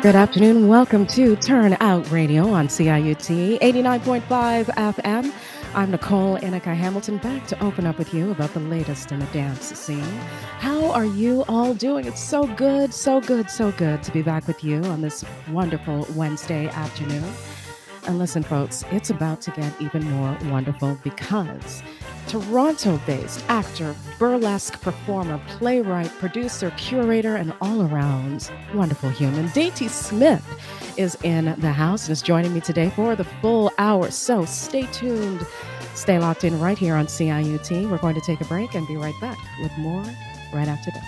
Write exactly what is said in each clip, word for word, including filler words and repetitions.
Good afternoon. Welcome to Turn Out Radio on C I U T eighty-nine point five F M. I'm Nicole Inika Hamilton, back to open up with you about the latest in the dance scene. How are you all doing? It's so good, so good, so good to be back with you on this wonderful Wednesday afternoon. And listen, folks, it's about to get even more wonderful because Toronto based actor, burlesque performer, playwright, producer, curator, and all around wonderful human, Dainty Smith, is in the house and is joining me today for the full hour. So stay tuned, stay locked in right here on C I U T. We're going to take a break and be right back with more right after this.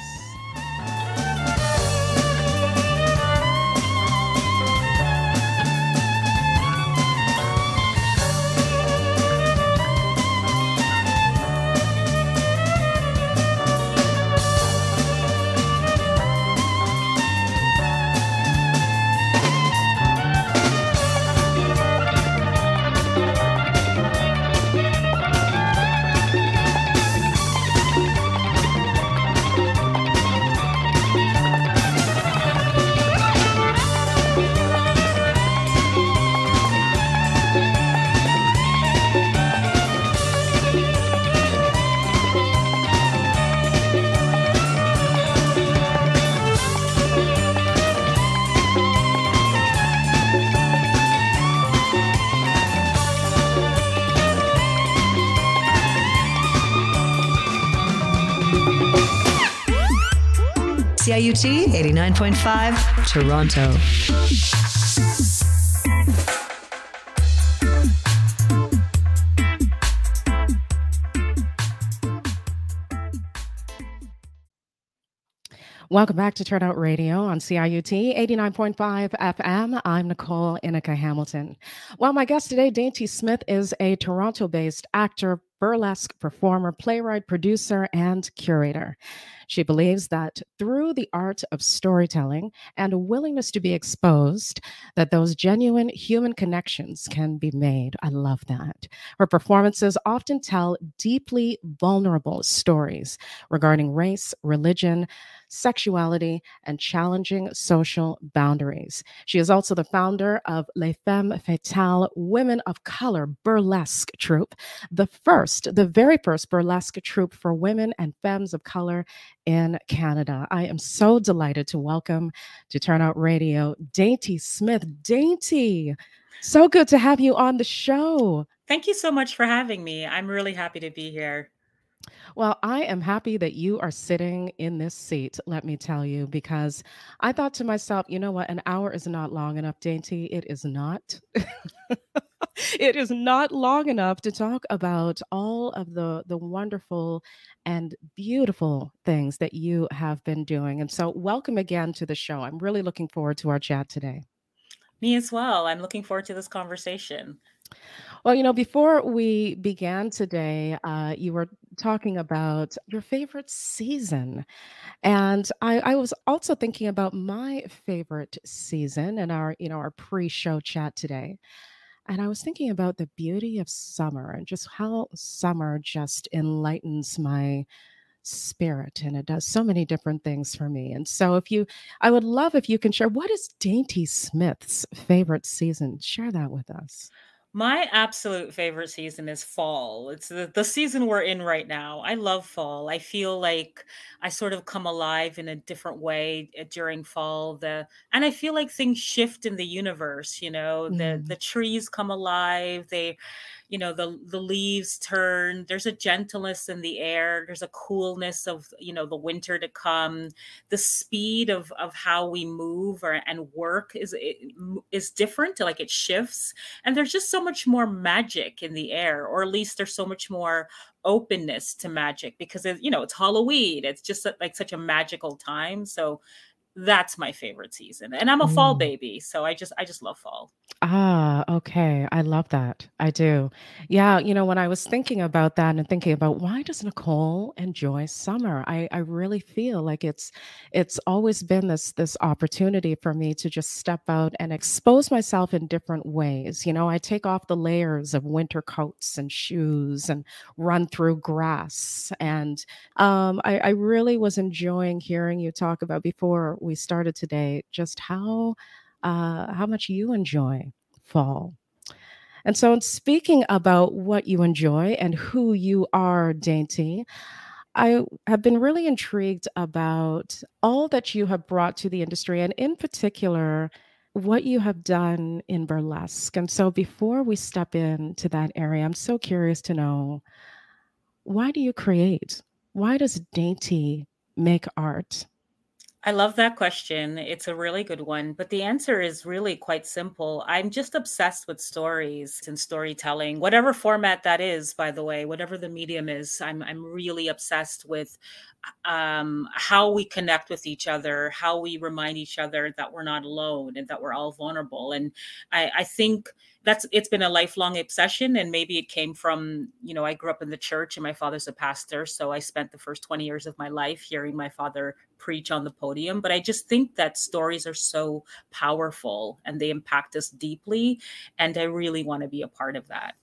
C I U T eighty-nine point five, Toronto. Welcome back to Turnout Radio on C I U T eighty-nine point five F M. I'm Nicole Inika Hamilton. Well, my guest today, Dainty Smith, is a Toronto-based actor, burlesque performer, playwright, producer, and curator. She believes that through the art of storytelling and a willingness to be exposed, that those genuine human connections can be made. I love that. Her performances often tell deeply vulnerable stories regarding race, religion, sexuality, and challenging social boundaries. She is also the founder of Les Femmes Fatales, Women of Color Burlesque Troupe, the first, the very first burlesque troupe for women and femmes of color in Canada. I am so delighted to welcome to Turnout Radio, Dainty Smith. Dainty, so good to have you on the show. Thank you so much for having me. I'm really happy to be here. Well, I am happy that you are sitting in this seat, let me tell you, because I thought to myself, you know what, an hour is not long enough, Dainty. It is not. It is not long enough to talk about all of the the wonderful and beautiful things that you have been doing. And so welcome again to the show. I'm really looking forward to our chat today. Me as well. I'm looking forward to this conversation. Well, you know, before we began today, uh, you were talking about your favorite season. And I, I was also thinking about my favorite season and our, you know, our pre-show chat today. And I was thinking about the beauty of summer and just how summer just enlightens my spirit, and it does so many different things for me. And so if you I would love if you can share, what is Dainty Smith's favorite season? Share that with us. My absolute favorite season is fall. It's the, the season we're in right now. I love fall. I feel like I sort of come alive in a different way uh, during fall. The and I feel like things shift in the universe, you know. The Mm. the trees come alive. They you know the the leaves turn. There's a gentleness in the air. There's a coolness of, you know, the winter to come. The speed of of how we move or and work is is different, like it shifts, and there's just so much more magic in the air, or at least there's so much more openness to magic because it, you know, it's Halloween. It's just a- like such a magical time. So that's my favorite season, and I'm a fall Mm. baby, so I just I just love fall. Ah, Ah, okay. I love that. I do. Yeah, you know, when I was thinking about that and thinking about why does Nicole enjoy summer? I I really feel like it's it's always been this this opportunity for me to just step out and expose myself in different ways. You know, I take off the layers of winter coats and shoes and run through grass. And um, I, I really was enjoying hearing you talk about before we started today just how uh, how much you enjoy fall. And so, in speaking about what you enjoy and who you are, Dainty, I have been really intrigued about all that you have brought to the industry, and in particular, what you have done in burlesque. And so, before we step into that area, I'm so curious to know, why do you create? Why does Dainty make art? I love that question. It's a really good one, but the answer is really quite simple. I'm just obsessed with stories and storytelling, whatever format that is, by the way, whatever the medium is. I'm I'm really obsessed with um, how we connect with each other, how we remind each other that we're not alone and that we're all vulnerable. And I, I think that's it's been a lifelong obsession, and maybe it came from, you know, I grew up in the church and my father's a pastor, so I spent the first twenty years of my life hearing my father preach on the podium. But I just think that stories are so powerful and they impact us deeply, and I really want to be a part of that.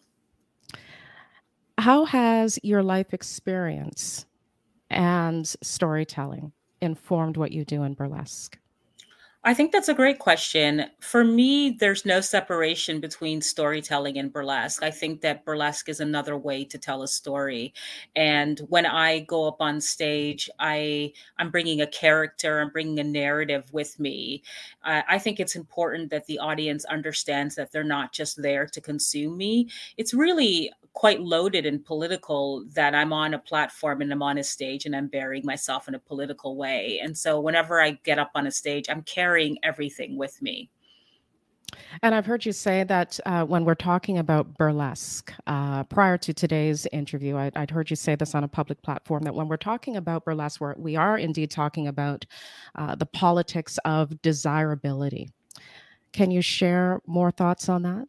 How has your life experience and storytelling informed what you do in burlesque? I think that's a great question. For me, there's no separation between storytelling and burlesque. I think that burlesque is another way to tell a story. And when I go up on stage, I I'm bringing a character, I'm bringing a narrative with me. I, I think it's important that the audience understands that they're not just there to consume me. It's really quite loaded and political that I'm on a platform and I'm on a stage and I'm burying myself in a political way. And so whenever I get up on a stage, I'm carrying everything with me. And I've heard you say that uh, when we're talking about burlesque, uh, prior to today's interview, I'd, I'd heard you say this on a public platform that when we're talking about burlesque, we're, we are indeed talking about uh, the politics of desirability. Can you share more thoughts on that?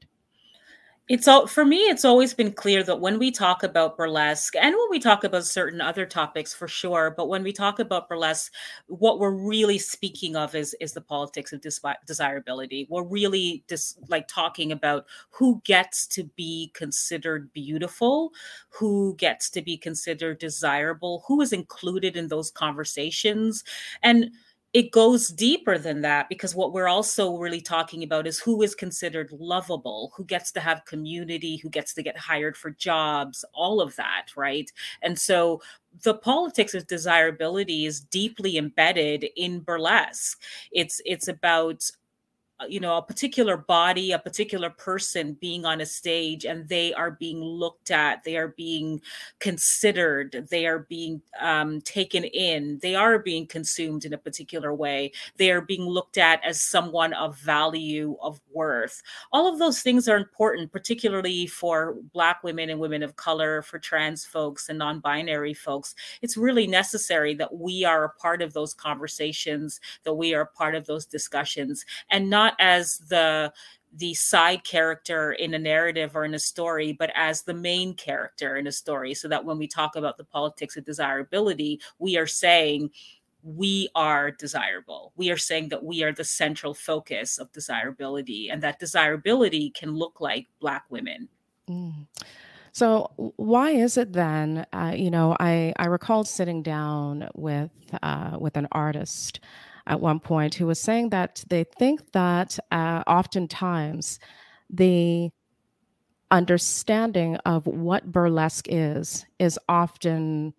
It's all for me, it's always been clear that when we talk about burlesque and when we talk about certain other topics for sure, but when we talk about burlesque, what we're really speaking of is is the politics of desi- desirability. We're really just like talking about who gets to be considered beautiful, who gets to be considered desirable, who is included in those conversations. And it goes deeper than that, because what we're also really talking about is who is considered lovable, who gets to have community, who gets to get hired for jobs, all of that, right? And so the politics of desirability is deeply embedded in burlesque. It's it's about uh, you know, a particular body, a particular person being on a stage, and they are being looked at, they are being considered, they are being um, taken in, they are being consumed in a particular way, they are being looked at as someone of value, of worth. All of those things are important, particularly for Black women and women of color, for trans folks and non binary folks. It's really necessary that we are a part of those conversations, that we are a part of those discussions, and not as the the side character in a narrative or in a story, but as the main character in a story. So that when we talk about the politics of desirability, we are saying we are desirable. We are saying that we are the central focus of desirability, and that desirability can look like Black women. Mm. So, w- why is it then? Uh, you know, I I recalled sitting down with uh, with an artist at one point who was saying that they think that uh, oftentimes the understanding of what burlesque is is often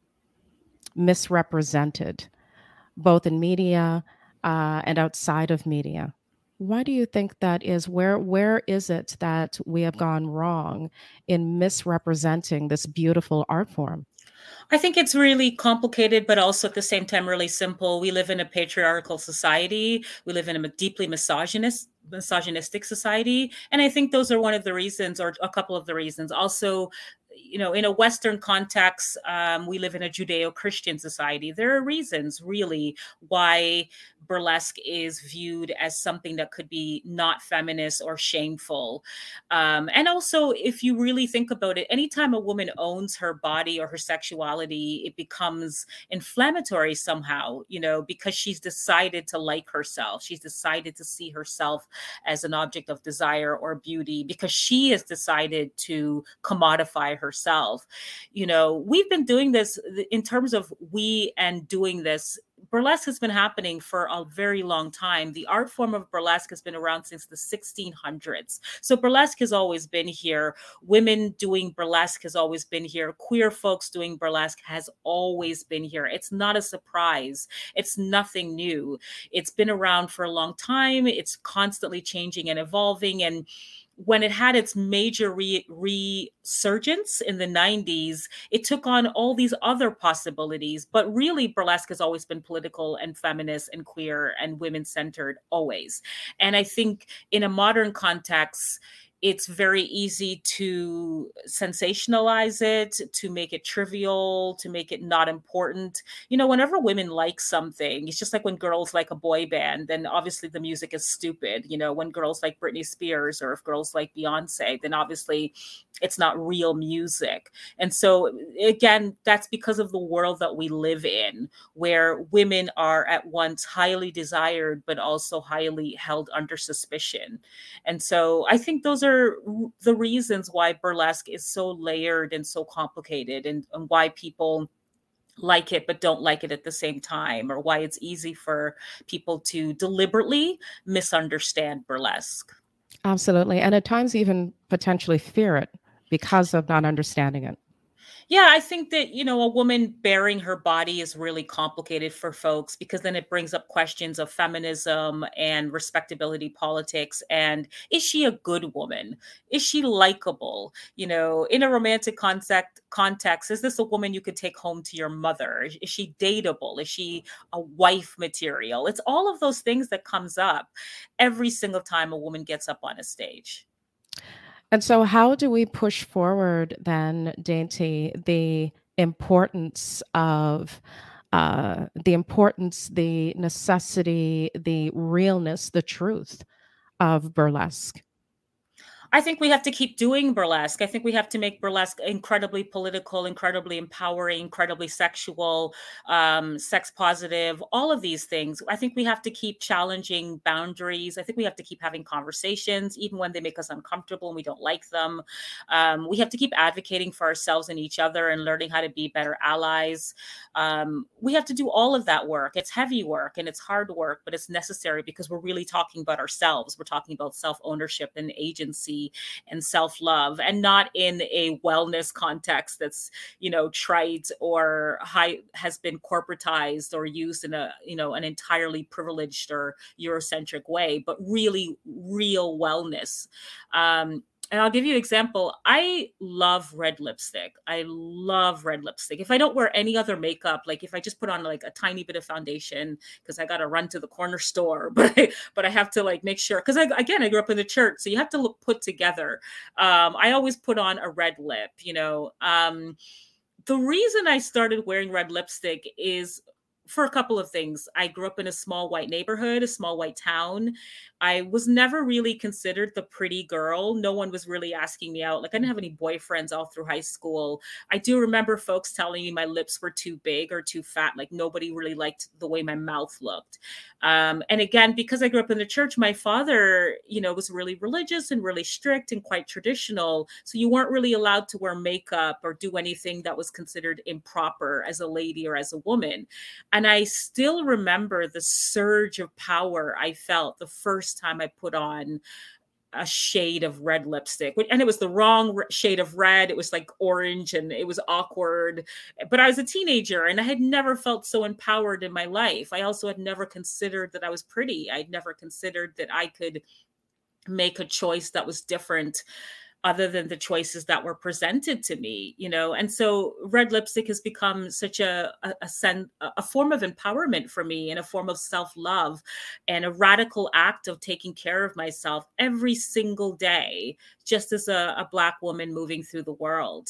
misrepresented, both in media uh, and outside of media. Why do you think that is? Where where is it that we have gone wrong in misrepresenting this beautiful art form? I think it's really complicated, but also at the same time really simple. We live in a patriarchal society. We live in a deeply misogynist, misogynistic society, and I think those are one of the reasons, or a couple of the reasons. Also, you know, in a Western context, um, we live in a Judeo-Christian society. There are reasons, really, why burlesque is viewed as something that could be not feminist or shameful. Um, and also, if you really think about it, anytime a woman owns her body or her sexuality, it becomes inflammatory somehow, you know, because she's decided to like herself. She's decided to see herself as an object of desire or beauty because she has decided to commodify herself. You know, we've been doing this in terms of we and doing this. Burlesque has been happening for a very long time. The art form of burlesque has been around since the sixteen hundreds. So burlesque has always been here. Women doing burlesque has always been here. Queer folks doing burlesque has always been here. It's not a surprise. It's nothing new. It's been around for a long time. It's constantly changing and evolving. And when it had its major re- resurgence in the nineties, it took on all these other possibilities. But really, burlesque has always been political and feminist and queer and women-centered, always. And I think in a modern context, it's very easy to sensationalize it, to make it trivial, to make it not important. You know, whenever women like something, it's just like when girls like a boy band, then obviously the music is stupid. You know, when girls like Britney Spears or if girls like Beyonce, then obviously it's not real music. And so, again, that's because of the world that we live in, where women are at once highly desired, but also highly held under suspicion. And so I think those are the reasons why burlesque is so layered and so complicated, and, and why people like it but don't like it at the same time, or why it's easy for people to deliberately misunderstand burlesque. Absolutely. And at times even potentially fear it because of not understanding it. Yeah, I think that, you know, a woman bearing her body is really complicated for folks because then it brings up questions of feminism and respectability politics. And is she a good woman? Is she likable? You know, in a romantic context, context, is this a woman you could take home to your mother? Is, is she dateable? Is she a wife material? It's all of those things that comes up every single time a woman gets up on a stage. And so, how do we push forward then, Dainty, the importance of uh, the importance, the necessity, the realness, the truth of burlesque? I think we have to keep doing burlesque. I think we have to make burlesque incredibly political, incredibly empowering, incredibly sexual, um, sex positive, all of these things. I think we have to keep challenging boundaries. I think we have to keep having conversations, even when they make us uncomfortable and we don't like them. Um, we have to keep advocating for ourselves and each other and learning how to be better allies. Um, we have to do all of that work. It's heavy work and it's hard work, but it's necessary because we're really talking about ourselves. We're talking about self-ownership and agency and self-love, and not in a wellness context that's, you know, trite or high, has been corporatized or used in a, you know, an entirely privileged or Eurocentric way, but really real wellness. Um, And I'll give you an example. I love red lipstick. I love red lipstick. If I don't wear any other makeup, like if I just put on like a tiny bit of foundation because I got to run to the corner store, but I, but I have to like make sure, because I, again, I grew up in the church, so you have to look put together. Um, I always put on a red lip, you know. Um, the reason I started wearing red lipstick is for a couple of things. I grew up in a small white neighborhood, a small white town. I was never really considered the pretty girl. No one was really asking me out. Like, I didn't have any boyfriends all through high school. I do remember folks telling me my lips were too big or too fat. Like, nobody really liked the way my mouth looked. Um, and again, because I grew up in the church, my father, you know, was really religious and really strict and quite traditional. So you weren't really allowed to wear makeup or do anything that was considered improper as a lady or as a woman. And I still remember the surge of power I felt the first time I put on a shade of red lipstick. And it was the wrong shade of red. It was like orange and it was awkward. But I was a teenager and I had never felt so empowered in my life. I also had never considered that I was pretty. I'd never considered that I could make a choice that was different other than the choices that were presented to me, you know. And so red lipstick has become such a a, a, sen- a form of empowerment for me, and a form of self-love, and a radical act of taking care of myself every single day, just as a, a Black woman moving through the world.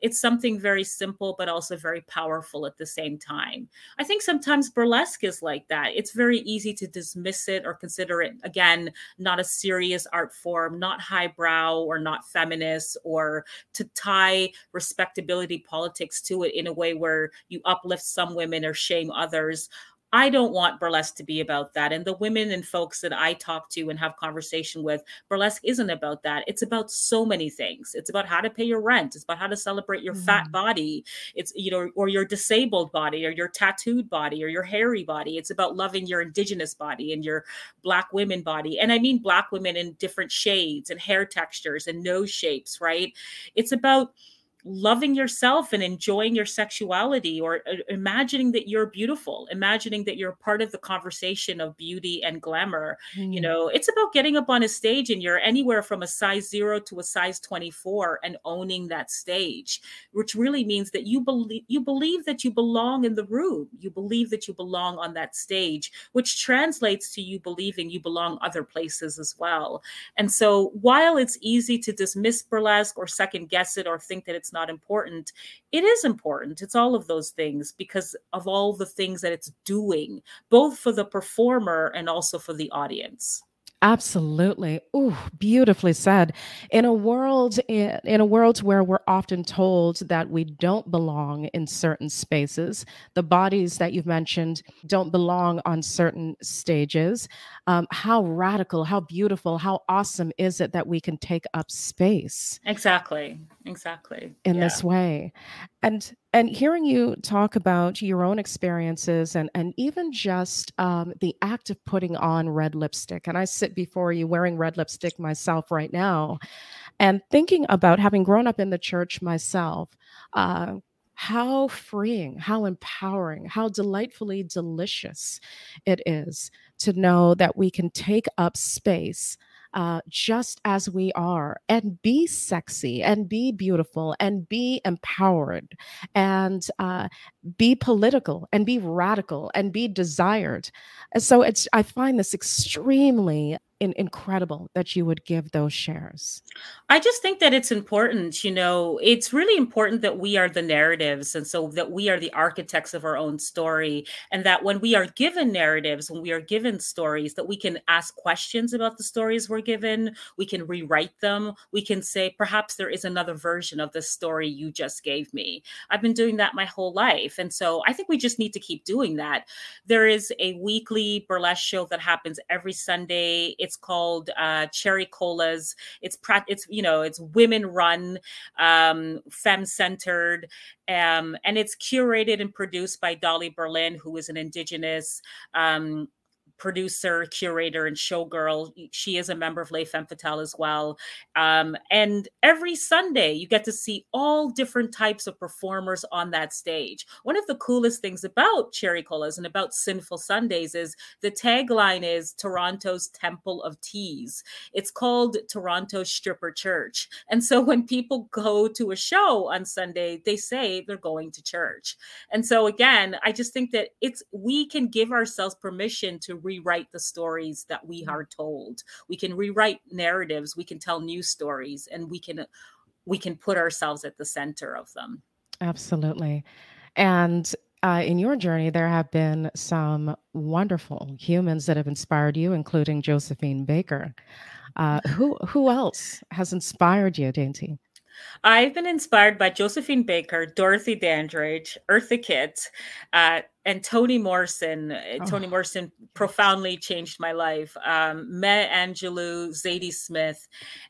it's something very simple, but also very powerful at the same time. I think sometimes burlesque is like that. It's very easy to dismiss it or consider it, again, not a serious art form, not highbrow or not feminist, or to tie respectability politics to it in a way where you uplift some women or shame others. I don't want burlesque to be about that. And the women and folks that I talk to and have conversation with, burlesque isn't about that. It's about so many things. It's about how to pay your rent. It's about how to celebrate your mm. fat body. It's, you know, or your disabled body or your tattooed body or your hairy body. It's about loving your indigenous body and your Black women body. And I mean Black women in different shades and hair textures and nose shapes, right? It's about loving yourself and enjoying your sexuality, or uh, imagining that you're beautiful, imagining that you're part of the conversation of beauty and glamour. Mm. You know, it's about getting up on a stage and you're anywhere from a size zero to a size twenty-four and owning that stage, which really means that you believe you believe that you belong in the room. You believe that you belong on that stage, which translates to you believing you belong other places as well. And so while it's easy to dismiss burlesque or second guess it or think that it's not important, it is important. It's all of those things because of all the things that it's doing, both for the performer and also for the audience. Absolutely. Ooh, beautifully said. In a world in, in a world where we're often told that we don't belong in certain spaces, the bodies that you've mentioned don't belong on certain stages. Um, how radical, how beautiful, how awesome is it that we can take up space? Exactly. Exactly. In yeah. this way. And and hearing you talk about your own experiences and, and even just um, the act of putting on red lipstick. And I sit before you wearing red lipstick myself right now and thinking about having grown up in the church myself, uh, how freeing, how empowering, how delightfully delicious it is to know that we can take up space Uh, just as we are and be sexy and be beautiful and be empowered and uh, be political and be radical and be desired. And so it's, I find this extremely in, incredible that you would give those shares. I just think that it's important, you know, it's really important that we are the narratives. And so that we are the architects of our own story. And that when we are given narratives, when we are given stories, that we can ask questions about the stories we're given. We can rewrite them. We can say, perhaps there is another version of the story you just gave me. I've been doing that my whole life. And so I think we just need to keep doing that. There is a weekly burlesque show that happens every Sunday. It's called uh, Cherry Colas. It's it's you know it's women run, um, femme centered, um, and it's curated and produced by Dolly Berlin, who is an Indigenous um, producer, curator, and showgirl. She is a member of Les Femmes Fatales as well. Um, and every Sunday, you get to see all different types of performers on that stage. One of the coolest things about Cherry Colas and about Sinful Sundays is the tagline is Toronto's Temple of Tease. It's called Toronto's Stripper Church. And so when people go to a show on Sunday, they say they're going to church. And so again, I just think that it's we can give ourselves permission to rewrite the stories that we are told. We can rewrite narratives, we can tell new stories, and we can we can put ourselves at the center of them. Absolutely. And uh, in your journey, there have been some wonderful humans that have inspired you, including Josephine Baker. Uh, who who else has inspired you, Dainty? I've been inspired by Josephine Baker, Dorothy Dandridge, Eartha Kitt, uh, and Toni Morrison. Oh. Toni Morrison profoundly changed my life. Um, Maya Angelou, Zadie Smith,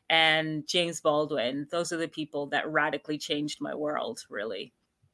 and James Baldwin. Those are the people that radically changed my world, really.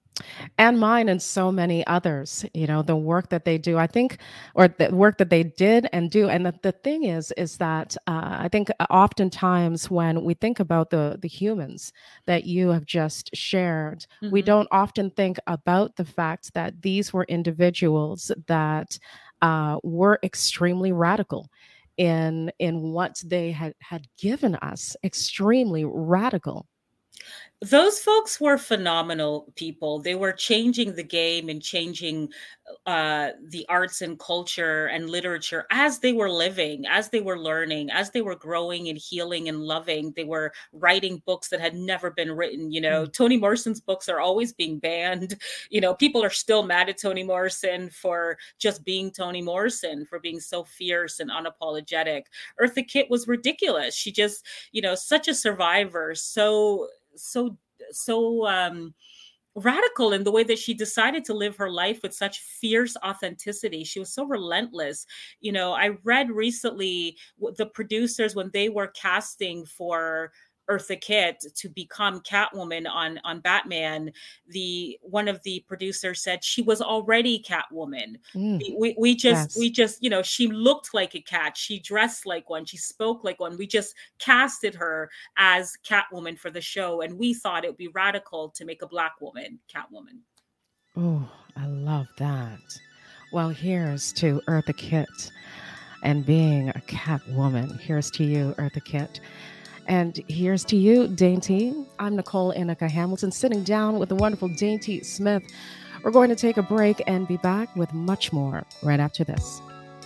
And mine and so many others, you know, the work that they do, I think, or the work that they did and do. And the, the thing is, is that uh, I think oftentimes when we think about the, the humans that you have just shared, mm-hmm. we don't often think about the fact that these were individuals that uh, were extremely radical in, in what they had, had given us, extremely radical. Those folks were phenomenal people. They were changing the game and changing uh, the arts and culture and literature as they were living, as they were learning, as they were growing and healing and loving. They were writing books that had never been written. You know, Mm. Toni Morrison's books are always being banned. You know, people are still mad at Toni Morrison for just being Toni Morrison, for being so fierce and unapologetic. Eartha Kitt was ridiculous. She just, you know, such a survivor, so so so um radical in the way that she decided to live her life with such fierce authenticity. She was so relentless. You know, I read recently w- the producers, when they were casting for Eartha Kitt to become Catwoman on on Batman, the one of the producers said she was already Catwoman. Mm. We, we we just Yes. we just you know, she looked like a cat, she dressed like one, she spoke like one. We just casted her as Catwoman for the show, and we thought it would be radical to make a Black woman Catwoman. Oh, I love that. Well, here's to Eartha Kitt and being a cat woman. Here's to you, Eartha Kitt. And here's to you, Dainty. I'm Nicole Inika Hamilton, sitting down with the wonderful Dainty Smith. We're going to take a break and be back with much more right after this.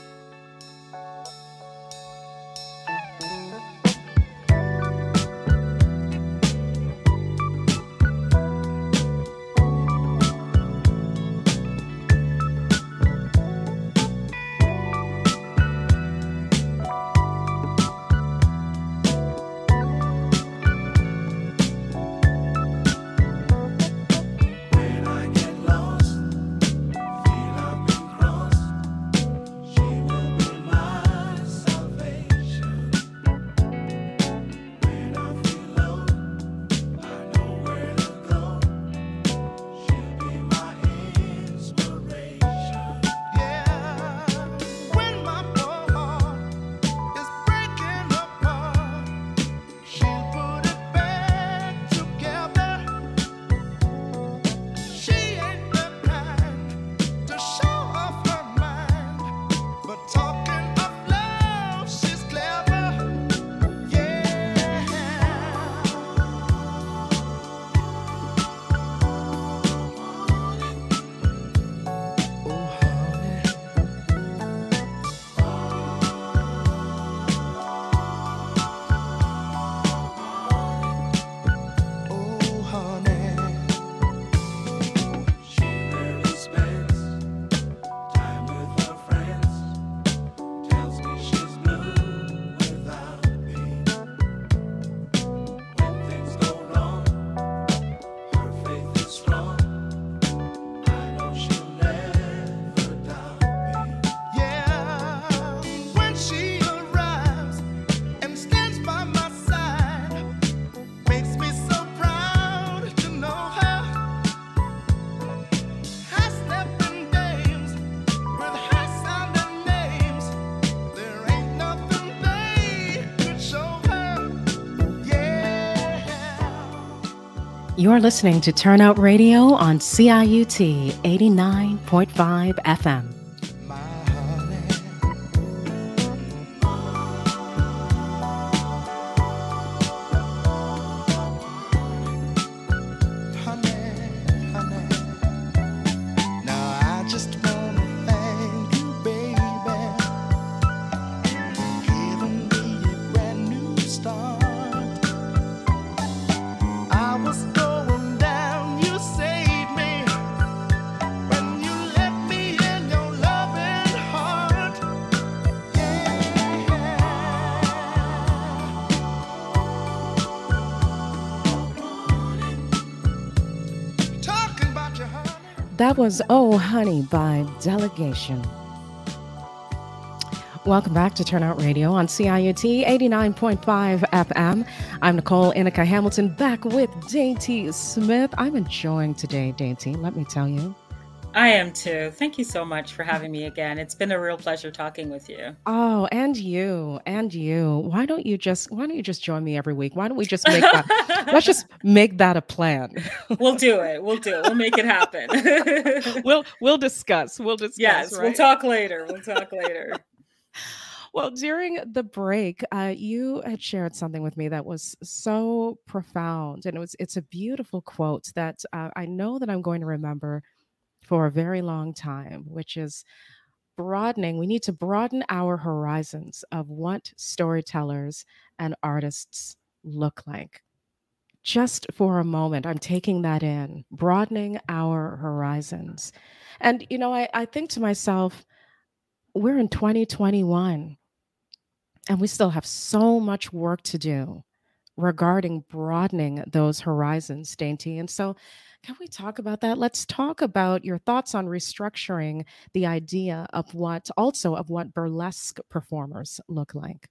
When I get lost, feel I've been crossed. She will be my salvation. When I feel low, I know where to go. She'll be my inspiration. Yeah, when my poor heart is breaking apart, she'll put it back together. She ain't the kind to show off her mind, but talking of love, she's clever. Yeah. Oh, honey. Oh, honey. She rarely spends time with her friends. Tells me she's blue without me. When things go wrong, her faith is strong. I know she'll never doubt me. Yeah, when she arrives and stands by my side, makes me so proud to know her. High stepping dames with high sounding names. There ain't nothing they could show her. Yeah. You're listening to Turnout Radio on C I U T eighty-nine point five F M. My honey. Honey, honey. Now I just wanna thank you, baby, giving me a brand new start. I was going down, you saved me when you let me in your loving heart. Yeah. Talking about you, honey. That was Oh Honey by Delegation. Welcome back to Turnout Radio on C I U T eighty-nine point five F M. I'm Nicole Inika Hamilton, back with Dainty Smith. I'm enjoying today, Dainty, let me tell you. I am too. Thank you so much for having me again. It's been a real pleasure talking with you. Oh, and you, and you. Why don't you just why don't you just join me every week? Why don't we just make that let's just make that a plan. We'll do it. We'll do it. We'll make it happen. we'll we'll discuss. We'll discuss, Yes, we'll right? talk later. We'll talk later. Well, during the break, uh, you had shared something with me that was so profound, and it was it's a beautiful quote that uh, I know that I'm going to remember for a very long time, which is broadening. We need to broaden our horizons of what storytellers and artists look like. Just for a moment, I'm taking that in, broadening our horizons. And, you know, I, I think to myself, we're in twenty twenty-one and we still have so much work to do regarding broadening those horizons, Dainty. And so, can we talk about that? Let's talk about your thoughts on restructuring the idea of what, also of what burlesque performers look like.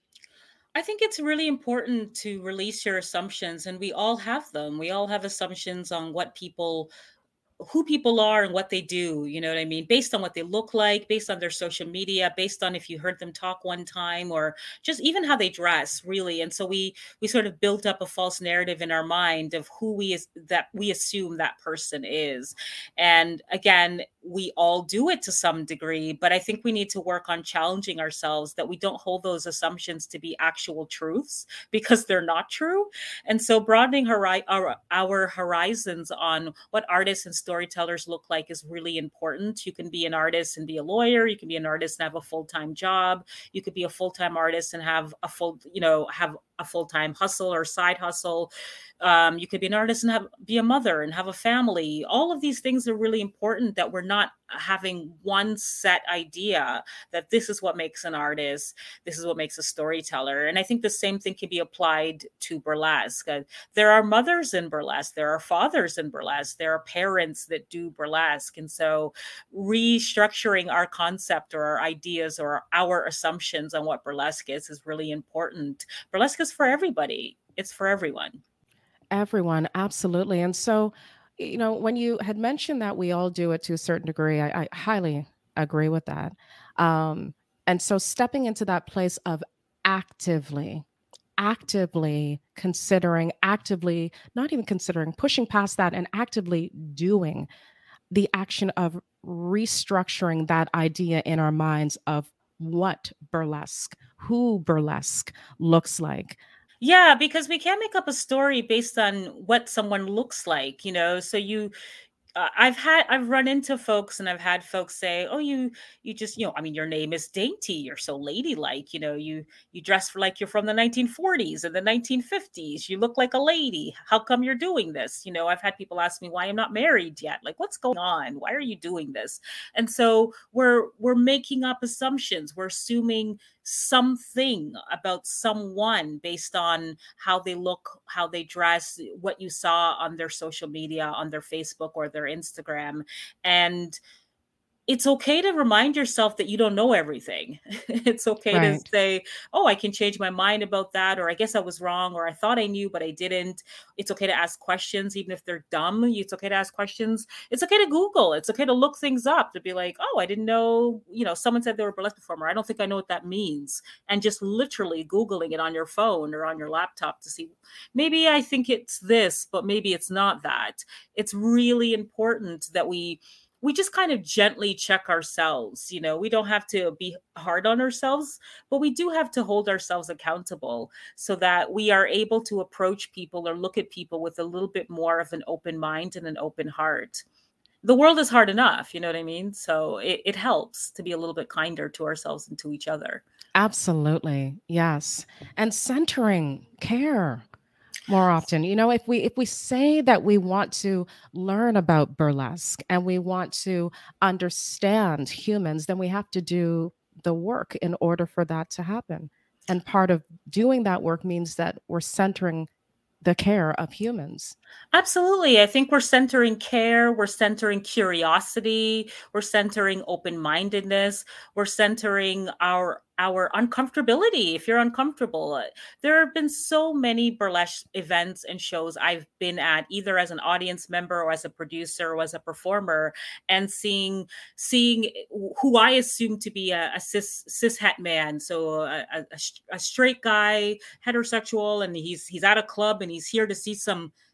I think it's really important to release your assumptions, and we all have them. We all have assumptions on what people who people are and what they do, you know what I mean? Based on what they look like, based on their social media, based on if you heard them talk one time, or just even how they dress, really. And so we we sort of built up a false narrative in our mind of who we is that we assume that person is. And again, we all do it to some degree, but I think we need to work on challenging ourselves that we don't hold those assumptions to be actual truths, because they're not true. And so broadening hori- our, our horizons on what artists and storytellers look like is really important. You can be an artist and be a lawyer. You can be an artist and have a full-time job. You could be a full-time artist and have a full, you know, have a full-time hustle or side hustle. Um, you could be an artist and have be a mother and have a family. All of these things are really important, that we're not having one set idea that this is what makes an artist, this is what makes a storyteller. And I think the same thing can be applied to burlesque. Uh, there are mothers in burlesque, there are fathers in burlesque, there are parents that do burlesque. And so restructuring our concept or our ideas or our assumptions on what burlesque is is really important. Burlesque is for everybody. It's for everyone. Everyone, absolutely. And so, you know, when you had mentioned that we all do it to a certain degree, I, I highly agree with that. Um, and so, stepping into that place of actively, actively considering, actively, not even considering, pushing past that and actively doing the action of restructuring that idea in our minds of what burlesque, who burlesque looks like. Yeah, because we can't make up a story based on what someone looks like, you know. So you uh, I've had I've run into folks, and I've had folks say, "Oh, you you just, you know, I mean, your name is Dainty. You're so ladylike. You know, you you dress for like you're from the nineteen forties and the nineteen fifties. You look like a lady. How come you're doing this?" You know, I've had people ask me why I'm not married yet. Like, what's going on? Why are you doing this? And so we're we're making up assumptions. We're assuming something about someone based on how they look, how they dress, what you saw on their social media, on their Facebook or their Instagram. And it's okay to remind yourself that you don't know everything. It's okay to Right. say, "Oh, I can change my mind about that," or "I guess I was wrong," or "I thought I knew, but I didn't." It's okay to ask questions, even if they're dumb. It's okay to ask questions. It's okay to Google. It's okay to look things up, to be like, "Oh, I didn't know, you know, someone said they were a burlesque performer. I don't think I know what that means." And just literally Googling it on your phone or on your laptop to see, maybe I think it's this, but maybe it's not that. It's really important that we we just kind of gently check ourselves. You know, we don't have to be hard on ourselves, but we do have to hold ourselves accountable so that we are able to approach people or look at people with a little bit more of an open mind and an open heart. The world is hard enough, you know what I mean? So it, it helps to be a little bit kinder to ourselves and to each other. Absolutely. Yes. And centering care more often. You know, if we if we say that we want to learn about burlesque and we want to understand humans, then we have to do the work in order for that to happen. And part of doing that work means that we're centering the care of humans. Absolutely. I think we're centering care, we're centering curiosity, we're centering open-mindedness, we're centering our our uncomfortability. If you're uncomfortable, Uh, there have been so many burlesque events and shows I've been at, either as an audience member or as a producer or as a performer, and seeing seeing who I assume to be a, a cis cis het man, so a, a, a straight guy, heterosexual, and he's he's at a club and he's here to see some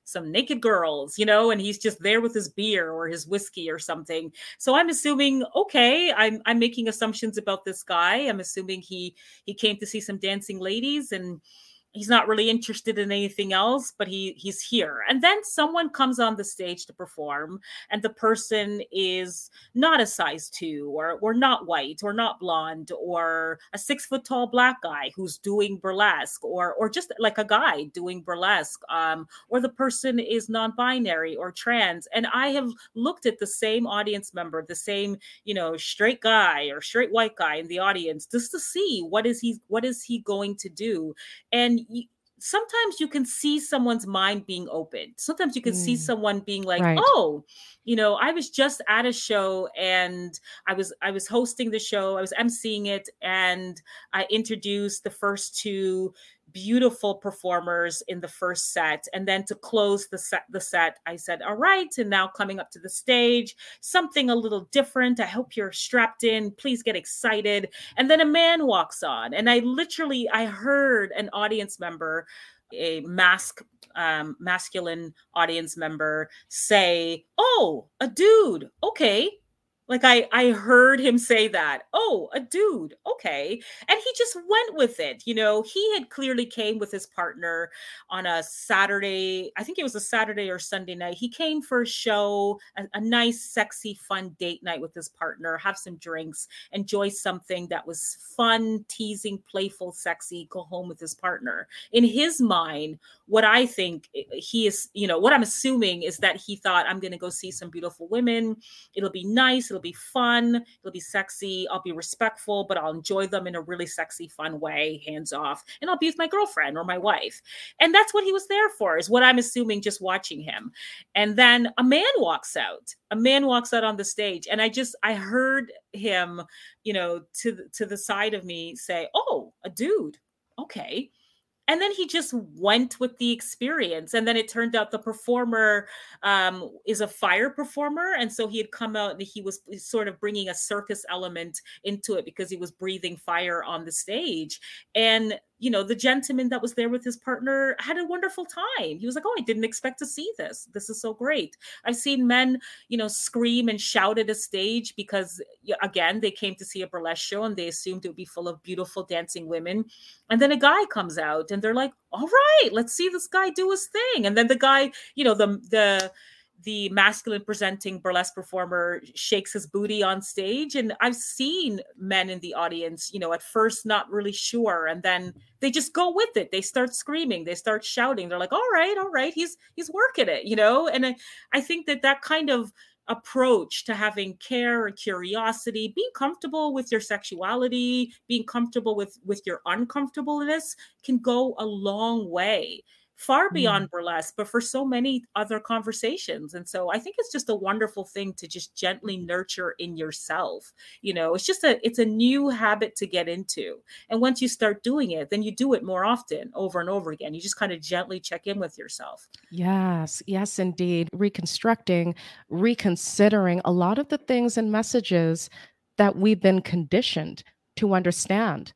some naked girls, you know, and he's just there with his beer or his whiskey or something. So I'm assuming, okay, I'm I'm making assumptions about this guy. I'm assuming he he came to see some dancing ladies, and he's not really interested in anything else, but he he's here. And then someone comes on the stage to perform, and the person is not a size two, or or not white, or not blonde, or a six foot tall black guy who's doing burlesque, or or just like a guy doing burlesque, um, or the person is non-binary or trans. And I have looked at the same audience member, the same, you know, straight guy or straight white guy in the audience, just to see what is he what is he going to do. And you, sometimes you can see someone's mind being opened. Sometimes you can mm, see someone being like, right. oh, you know, I was just at a show, and I was I was hosting the show. I was emceeing it, and I introduced the first two beautiful performers in the first set. And then to close the set, the set, I said, all right, and now coming up to the stage, something a little different. I hope you're strapped in. Please get excited. And then a man walks on. And I literally, I heard an audience member, a mask, um, masculine audience member say, oh, a dude. Okay. Like I, I heard him say that, oh, a dude. Okay. And he just went with it. You know, he had clearly came with his partner on a Saturday. I think it was a Saturday or Sunday night. He came for a show, a, a nice, sexy, fun date night with his partner, have some drinks, enjoy something that was fun, teasing, playful, sexy, go home with his partner. In his mind, what I think he is, you know, what I'm assuming is that he thought, I'm going to go see some beautiful women. It'll be nice. It'll be fun. It'll be sexy. I'll be respectful, but I'll enjoy them in a really sexy, fun way, hands off. And I'll be with my girlfriend or my wife. And that's what he was there for, is what I'm assuming just watching him. And then a man walks out. A man walks out on the stage. And I just, I heard him, you know, to, to the side of me say, oh, a dude. Okay. And then he just went with the experience. And then it turned out the performer um, is a fire performer. And so he had come out and he was sort of bringing a circus element into it because he was breathing fire on the stage. And, you know, the gentleman that was there with his partner had a wonderful time. He was like, oh, I didn't expect to see this. This is so great. I've seen men, you know, scream and shout at a stage because, again, they came to see a burlesque show and they assumed it would be full of beautiful dancing women. And then a guy comes out and they're like, all right, let's see this guy do his thing. And then the guy, you know, the, the, the masculine presenting burlesque performer shakes his booty on stage. And I've seen men in the audience, you know, at first not really sure. And then they just go with it. They start screaming, they start shouting. They're like, all right, all right, he's, he's working it, you know? And I, I think that that kind of approach to having care and curiosity, being comfortable with your sexuality, being comfortable with, with your uncomfortableness can go a long way. Far beyond mm. burlesque, but for so many other conversations. And so I think it's just a wonderful thing to just gently nurture in yourself. You know, it's just a, it's a new habit to get into. And once you start doing it, then you do it more often, over and over again. You just kind of gently check in with yourself. Yes, yes, indeed. Reconstructing, reconsidering a lot of the things and messages that we've been conditioned to understand.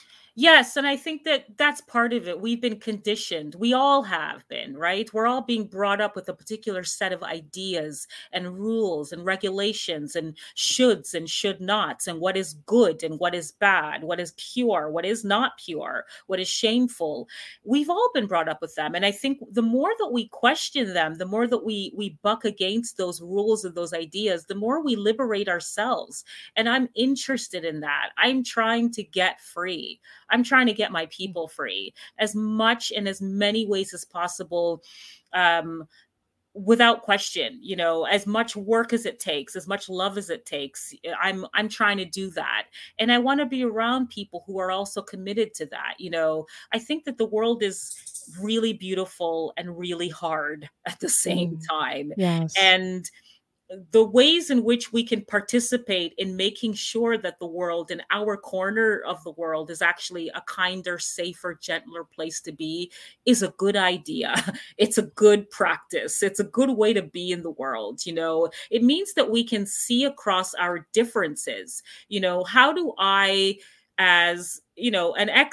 Yes. And I think that that's part of it. We've been conditioned. We all have been, right? We're all being brought up with a particular set of ideas and rules and regulations and shoulds and should nots, and what is good and what is bad, what is pure, what is not pure, what is shameful. We've all been brought up with them. And I think the more that we question them, the more that we, we buck against those rules and those ideas, the more we liberate ourselves. And I'm interested in that. I'm trying to get free. I'm trying to get my people free as much in as many ways as possible, um, without question. You know, as much work as it takes, as much love as it takes. I'm I'm trying to do that, and I want to be around people who are also committed to that. You know, I think that the world is really beautiful and really hard at the same time, yes. and the ways in which we can participate in making sure that the world in our corner of the world is actually a kinder, safer, gentler place to be is a good idea. It's a good practice. It's a good way to be in the world. You know, it means that we can see across our differences. You know, how do I, as, you know, an ex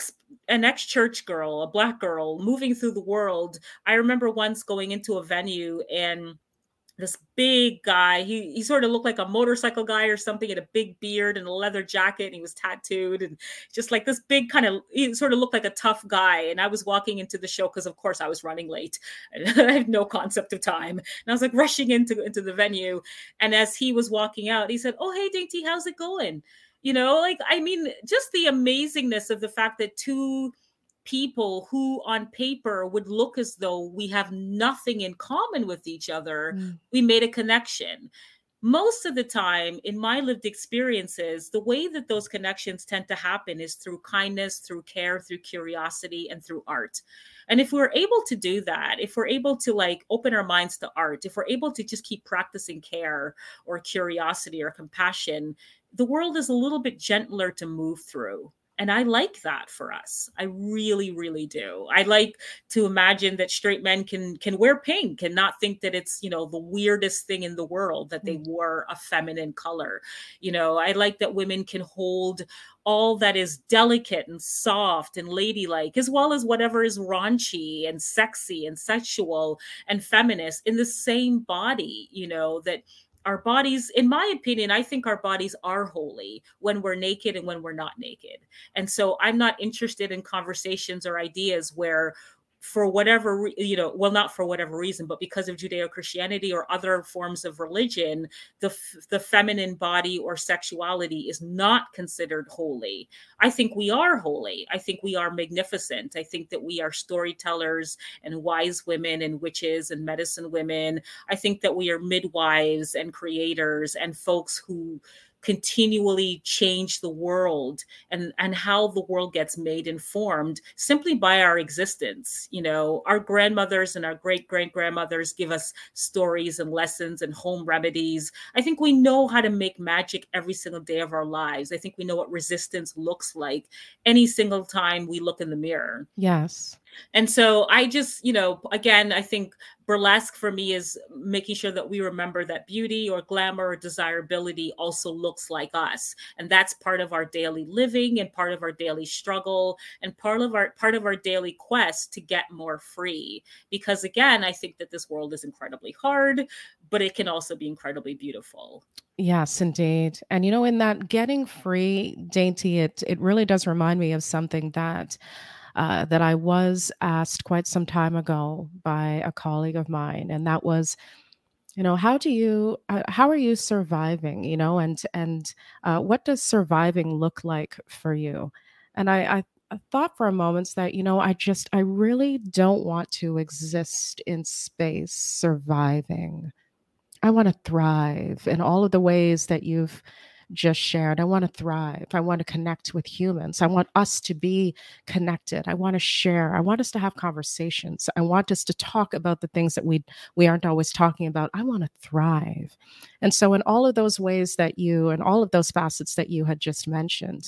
an ex-church girl, a Black girl moving through the world. I remember once going into a venue and this big guy, he he sort of looked like a motorcycle guy or something, had a big beard and a leather jacket, and he was tattooed and just like this big kind of, he sort of looked like a tough guy. And I was walking into the show because of course I was running late. I have no concept of time. And I was like rushing into, into the venue. And as he was walking out, he said, "Oh, hey, Dainty, how's it going?" You know, like, I mean, just the amazingness of the fact that two people who on paper would look as though we have nothing in common with each other, Mm. we made a connection. Most of the time in my lived experiences, the way that those connections tend to happen is through kindness, through care, through curiosity, and through art. And if we're able to do that, if we're able to like open our minds to art, if we're able to just keep practicing care or curiosity or compassion, the world is a little bit gentler to move through. And I like that for us. I really, really do. I like to imagine that straight men can can wear pink and not think that it's, you know, the weirdest thing in the world that they wore a feminine color. You know, I like that women can hold all that is delicate and soft and ladylike, as well as whatever is raunchy and sexy and sexual and feminist in the same body, you know, that our bodies, in my opinion, I think our bodies are holy when we're naked and when we're not naked. And so I'm not interested in conversations or ideas where, for whatever, re- you know, well, not for whatever reason, but because of Judeo-Christianity or other forms of religion, the f- the feminine body or sexuality is not considered holy. I think we are holy. I think we are magnificent. I think that we are storytellers and wise women and witches and medicine women. I think that we are midwives and creators and folks who continually change the world and and how the world gets made and formed simply by our existence. You know, our grandmothers and our great great grandmothers give us stories and lessons and home remedies. I think we know how to make magic every single day of our lives. I think we know what resistance looks like any single time we look in the mirror. Yes. And so I just, you know, again, I think burlesque for me is making sure that we remember that beauty or glamour or desirability also looks like us. And that's part of our daily living and part of our daily struggle and part of our part of our daily quest to get more free. Because again, I think that this world is incredibly hard, but it can also be incredibly beautiful. Yes, indeed. And you know, in that getting free, Dainty, it it really does remind me of something that uh, that I was asked quite some time ago by a colleague of mine, and that was, you know, how do you, uh, how are you surviving? You know, and and uh, what does surviving look like for you? And I, I I thought for a moment that, you know, I just I really don't want to exist in space surviving. I want to thrive in all of the ways that you've just shared. I want to thrive. I want to connect with humans. I want us to be connected. I want to share. I want us to have conversations. I want us to talk about the things that we we aren't always talking about. I want to thrive. And so in all of those ways that you and all of those facets that you had just mentioned,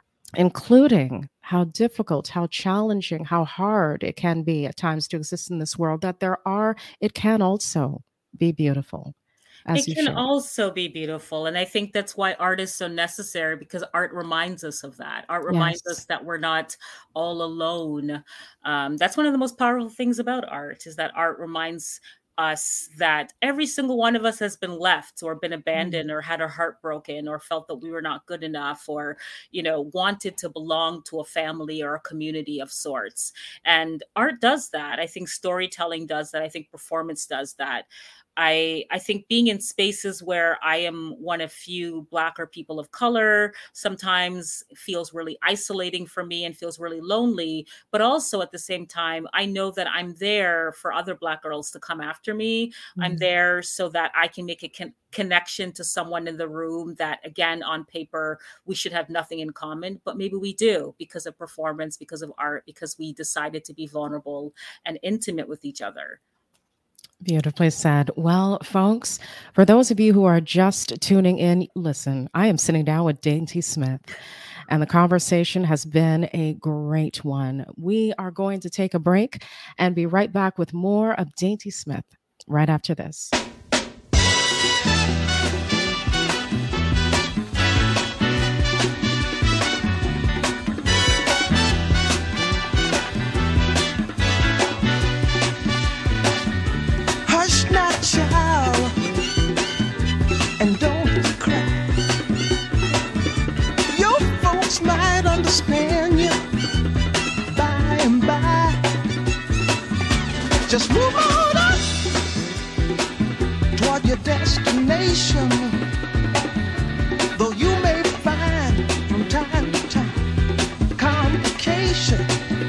including how difficult, how challenging, how hard it can be at times to exist in this world, that there are, it can also be beautiful, as It you can shared. also be beautiful. And I think that's why art is so necessary, because art reminds us of that. Art reminds Yes. us that we're not all alone. Um, that's one of the most powerful things about art, is that art reminds us that every single one of us has been left or been Mm. abandoned or had our heart broken or felt that we were not good enough or, you know, wanted to belong to a family or a community of sorts. And art does that. I think storytelling does that. I think performance does that. I, I think being in spaces where I am one of few Black or people of color sometimes feels really isolating for me and feels really lonely. But also at the same time, I know that I'm there for other Black girls to come after me. I'm Mm. there so that I can make a con- connection to someone in the room that, again, on paper, we should have nothing in common, but maybe we do because of performance, because of art, because we decided to be vulnerable and intimate with each other. Beautifully said. Well, folks, for those of you who are just tuning in, listen, I am sitting down with Dainty Smith, and the conversation has been a great one. We are going to take a break and be right back with more of Dainty Smith right after this. Just move on up toward your destination. Though you may find from time to time complication.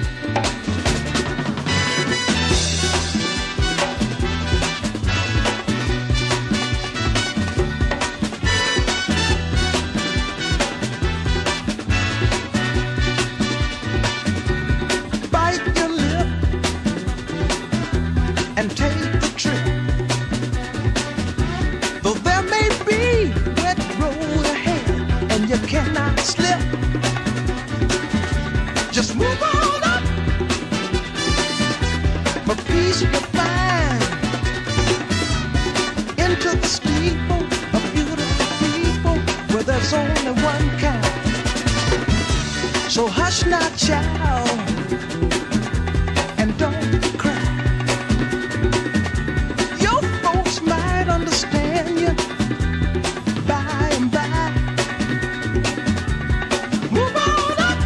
Bite your lip and take the trip. Though there may be wet road ahead and you cannot slip, just move on up. For peace you'll find into the steeple of beautiful people where there's only one kind. So hush not, child, and don't cry. Your folks might understand you by and by. Move on up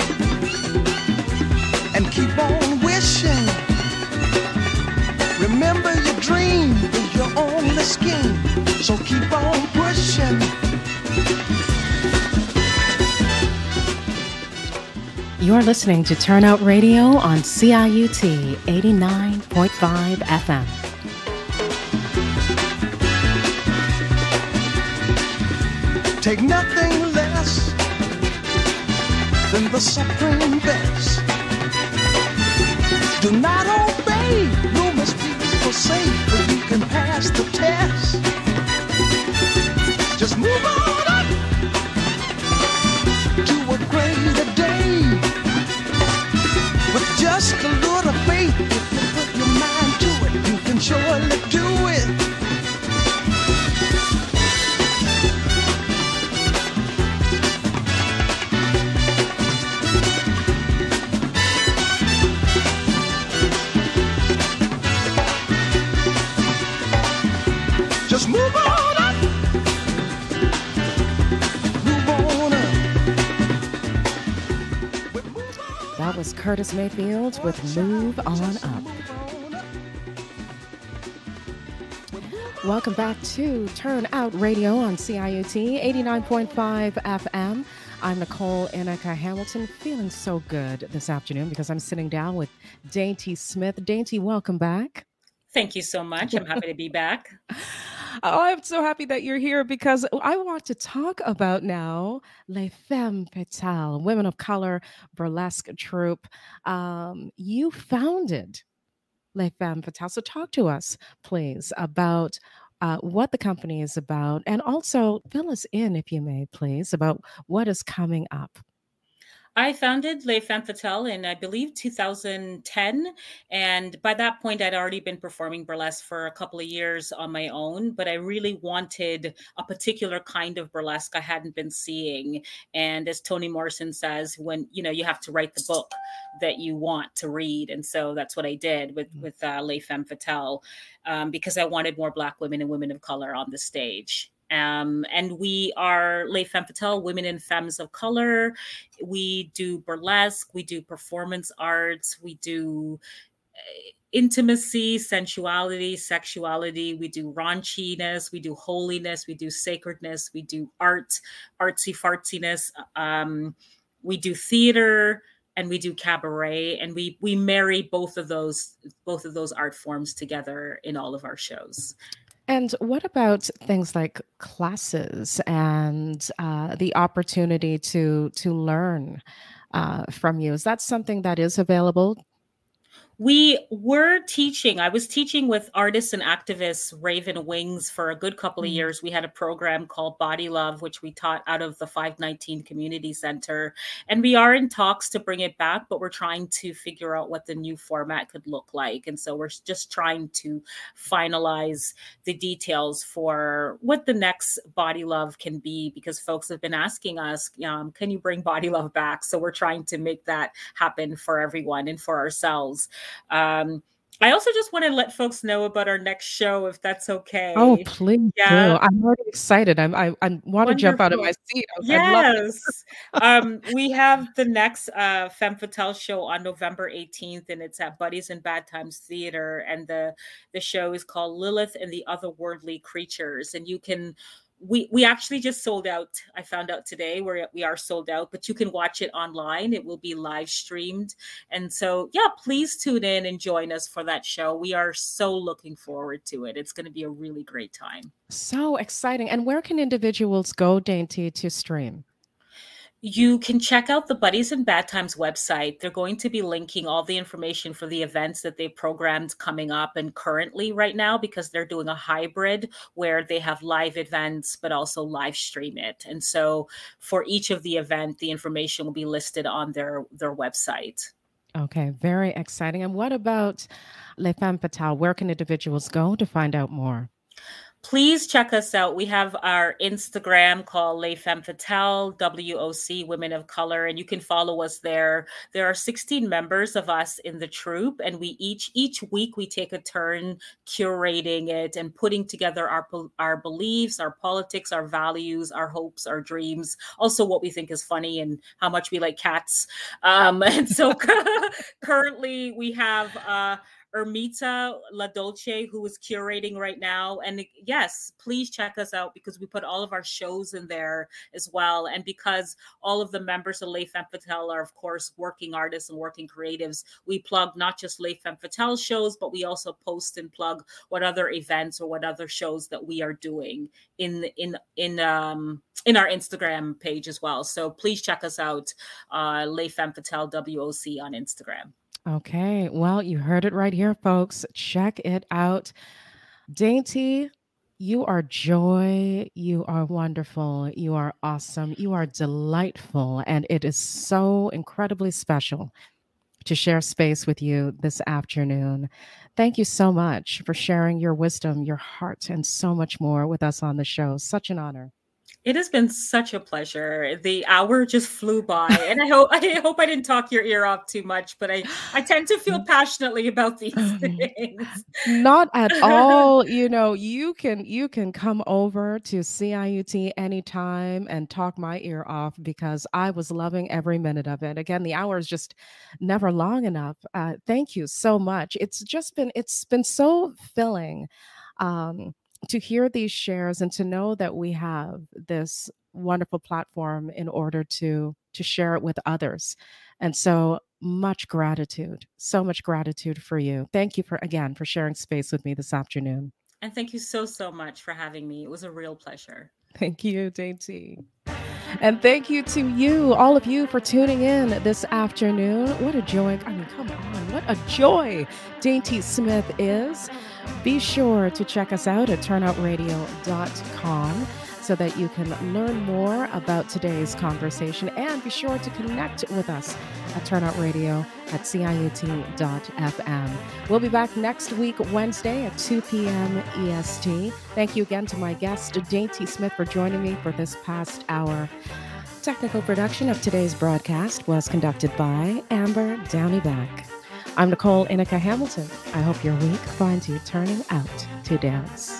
and keep on wishing. Remember your dream is your only scheme, so keep on pushing. You're listening to Turnout Radio on C I U T eighty-nine point five F M. Take nothing less than the supreme best. Do not obey, you must be forsake, but you can pass the test. Just move on up to a greater day. With just a little faith, if you put your mind to it, you can surely do it. Just move on up. Move on up. Move on. That was Curtis Mayfield with Move On Up. Welcome back to Turn Out Radio on C I U T eighty-nine point five F M. I'm Nicole Inica Hamilton, feeling so good this afternoon because I'm sitting down with Dainty Smith. Dainty, welcome back. Thank you so much. I'm happy to be back. Oh, I'm so happy that you're here because I want to talk about now Les Femmes Fatales, Women of Color burlesque troupe. Um, you founded Les Femmes Fatales. So talk to us, please, about uh, what the company is about, and also fill us in, if you may, please, about what is coming up. I founded Les Femmes Fatales in, I believe, two thousand ten. And by that point, I'd already been performing burlesque for a couple of years on my own. But I really wanted a particular kind of burlesque I hadn't been seeing. And as Toni Morrison says, when, you know, you have to write the book that you want to read. And so that's what I did with, with uh, Les Femmes Fatales, um, because I wanted more Black women and women of color on the stage. Um, and we are Les Femmes Fatales, women and femmes of color. We do burlesque, we do performance arts, we do uh, intimacy, sensuality, sexuality. We do raunchiness, we do holiness, we do sacredness, we do art, artsy fartsiness. Um, we do theater, and we do cabaret, and we we marry both of those both of those art forms together in all of our shows. And what about things like classes and uh, the opportunity to to learn uh, from you? Is that something that is available? We were teaching. I was teaching with artists and activists Raven Wings for a good couple of Mm. years. We had a program called Body Love, which we taught out of the five nineteen Community Center. And we are in talks to bring it back, but we're trying to figure out what the new format could look like. And so we're just trying to finalize the details for what the next Body Love can be, because folks have been asking us, um, can you bring Body Love back? So we're trying to make that happen for everyone and for ourselves. Um, I also just want to let folks know about our next show, if that's Oh, okay. please do. Yeah, I'm already excited. I'm I I want to jump out of my wonderful. seat. I- I'd love it. Yes. Um, we have the next uh Femme Fatale show on November eighteenth, and it's at Buddies in Bad Times Theater. And the the show is called Lilith and the Otherworldly Creatures. And you can we we actually just sold out. I found out today where we are sold out, but you can watch it online. It will be live streamed. And so yeah, please tune in and join us for that show. We are so looking forward to it. It's going to be a really great time. So exciting. And where can individuals go, Dainty, to stream? You can check out the Buddies in Bad Times website. They're going to be linking all the information for the events that they've programmed coming up and currently right now, because they're doing a hybrid where they have live events but also live stream it. And so for each of the event, the information will be listed on their their website. Okay, very exciting. And what about Les Femmes Fatales? Where can individuals go to find out more? Please check us out. We have our Instagram called Les Femmes Fatales, W O C, Women of Color, and you can follow us there. There are sixteen members of us in the troupe, and we each each week we take a turn curating it and putting together our po- our beliefs, our politics, our values, our hopes, our dreams, also what we think is funny and how much we like cats. Um, and so currently we have uh, Ermita La Dolce, who is curating right now. And yes, please check us out because we put all of our shows in there as well. And because all of the members of Les Femmes Fatales are, of course, working artists and working creatives, we plug not just Les Femmes Fatales shows, but we also post and plug what other events or what other shows that we are doing in in in um in our Instagram page as well. So please check us out, uh, Les Femmes Fatales W O C on Instagram. Okay, well, you heard it right here, folks. Check it out. Dainty, you are joy. You are wonderful. You are awesome. You are delightful. And it is so incredibly special to share space with you this afternoon. Thank you so much for sharing your wisdom, your heart, and so much more with us on the show. Such an honor. It has been such a pleasure. The hour just flew by, and I hope I hope I didn't talk your ear off too much. But I I tend to feel passionately about these things. Not at all. You know, you can you can come over to C I U T anytime and talk my ear off because I was loving every minute of it. Again, the hour is just never long enough. Uh, thank you so much. It's just been it's been so filling. Um, to hear these shares and to know that we have this wonderful platform in order to to share it with others. And so much gratitude, so much gratitude for you. Thank you for again for sharing space with me this afternoon. And thank you so so much for having me. It was a real pleasure. Thank you, Dainty. And thank you to you, all of you, for tuning in this afternoon. What a joy. I mean, come on, what a joy Dainty Smith is. Be sure to check us out at turnout radio dot com so that you can learn more about today's conversation, and be sure to connect with us at Turnout Radio at C I U T dot F M. We'll be back next week, Wednesday at two p.m. E S T. Thank you again to my guest, Dainty Smith, for joining me for this past hour. Technical production of today's broadcast was conducted by Amber Downey-Beck. I'm Nicole Inica Hamilton. I hope your week finds you turning out to dance.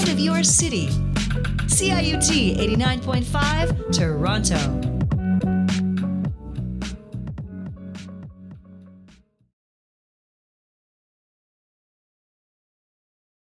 sound of your city. C I U T eighty-nine point five, Toronto.